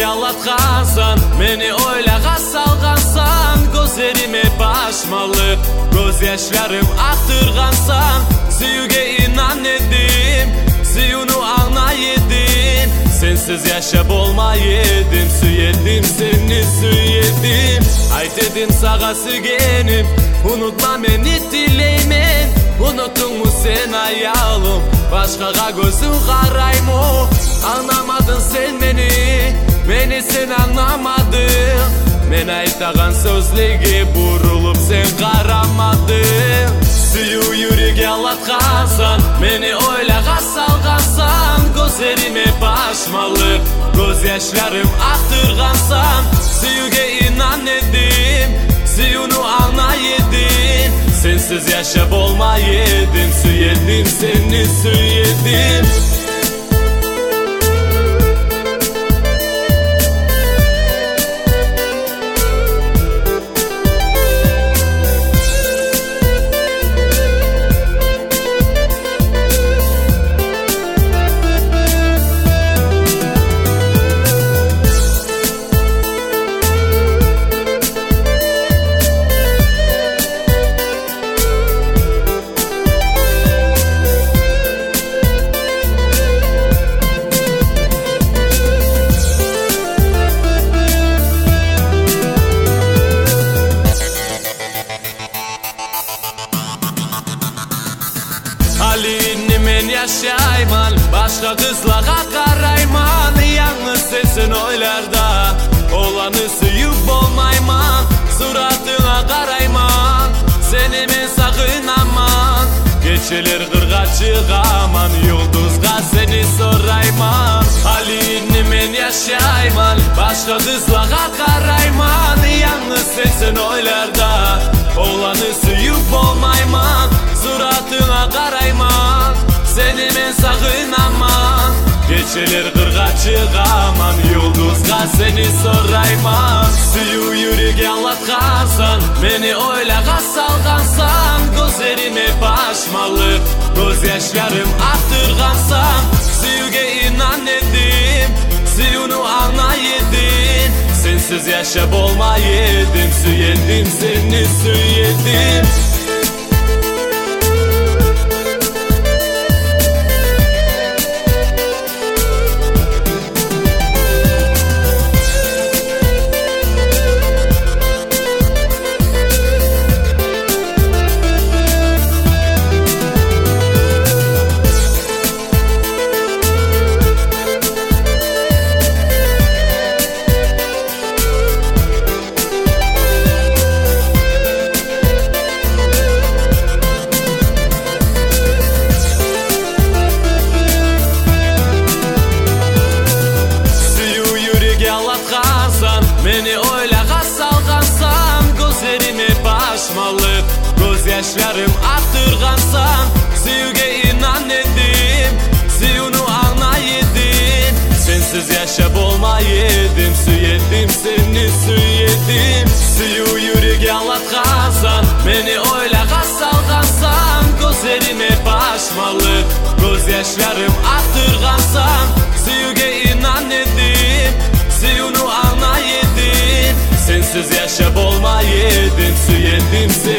yalatkansan, meni oylağa salgansan, gözlerime başmalı, göz yaşlarım aktırgansan, süyüge inan edim, süyunu anlayedin. Sensiz yaşap olmayedin, süyedim seni süyedim. Ayt edin sağa sügenim, unutma meni dileymen. Unuttun mu sen ayalım, başkaga gözün karaymo. Anlamadın sen beni sen anlamadın. Men aytağan sözlege burulup sen karamadın. Suyu yürek yalatkansan, meni oylağa salgansan, gözlerime başmalı, göz yaşlarım aktırgansan, süyüge inan edim, süyunu anlayedin. Sensiz yaşap olmayedin, süyedim seni süyedim. Halini men yaşayman, başka kızlara karayman. Yalnız sesin oylarda, olanı suyup olmayman. Suratına karayman, seni men sakın aman. Geçilir kırga çıkaman, yıldızga seni sorayman. Halini men yaşayman, başka kızlara karayman. Yalnız sesin oylarda, olanı suyup olmayman. Suratına karayman, seni men sakın aman. Geçilir kırga çıkaman, yıldızga seni sorayman. Suyu yürek yalatkansan, meni oylağa salgansan, gözlerime başmalı, göz yaşlarım aktırgansan, süyüge inan edim, süyunu anlayedin. Sensiz yaşap olmayedin, süyedim seni süyedim. Meni oylağa salgansan, gözlerime başmalı, göz yaşlarım aktırgansan, süyüge inan edim, süyunu anlayedin. Sensiz yaşap olmayedin, süyedim seni süyedim. Suyu yürek yalatkansan, meni oylağa salgansan, gözlerime başmalı, göz yaşlarım aktırgansan, süyüge inan edim, süyunu anlayedin. Sensiz yaşap olmayedin, süyedim seni.